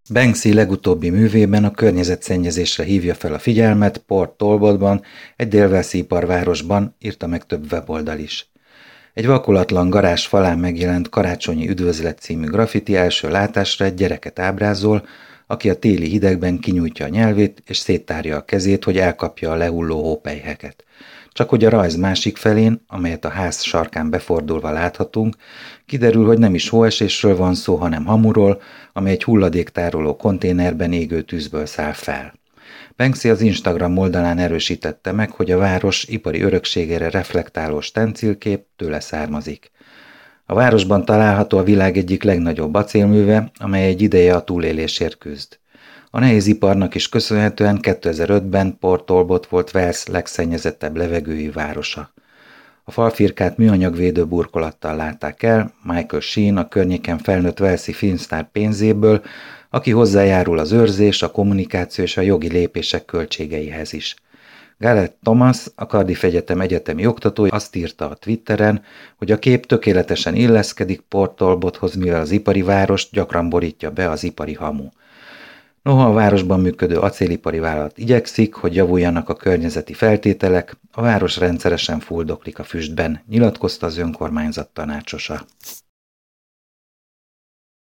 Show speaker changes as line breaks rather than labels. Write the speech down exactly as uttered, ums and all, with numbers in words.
Banksy legutóbbi művében a környezetszennyezésre hívja fel a figyelmet Port Talbotban, egy délvelszi iparvárosban, írta meg több weboldal is. Egy vakolatlan garázs falán megjelent Karácsonyi üdvözlet című graffiti első látásra egy gyereket ábrázol, aki a téli hidegben kinyújtja a nyelvét és széttárja a kezét, hogy elkapja a lehulló hópelyheket. Csak hogy a rajz másik felén, amelyet a ház sarkán befordulva láthatunk, kiderül, hogy nem is hóesésről van szó, hanem hamuról, amely egy hulladéktároló konténerben égő tűzből száll fel. Banksy az Instagram oldalán erősítette meg, hogy a város ipari örökségére reflektáló stencilkép tőle származik. A városban található a világ egyik legnagyobb acélműve, amely egy ideje a túlélésért küzd. A nehéziparnak is köszönhetően kétezer-ötben Port Talbot volt Wales legszennyezettebb levegői városa. A falfirkát műanyagvédő burkolattal látták el, Michael Sheen, a környéken felnőtt walesi filmsztár pénzéből, aki hozzájárul az őrzés, a kommunikáció és a jogi lépések költségeihez is. Gareth Thomas, a Cardiff Egyetem egyetemi oktatója azt írta a Twitteren, hogy a kép tökéletesen illeszkedik Port Talbothoz, mivel az ipari várost gyakran borítja be az ipari hamu. Noha a városban működő acélipari vállalat igyekszik, hogy javuljanak a környezeti feltételek, a város rendszeresen fuldoklik a füstben, nyilatkozta az önkormányzat tanácsosa.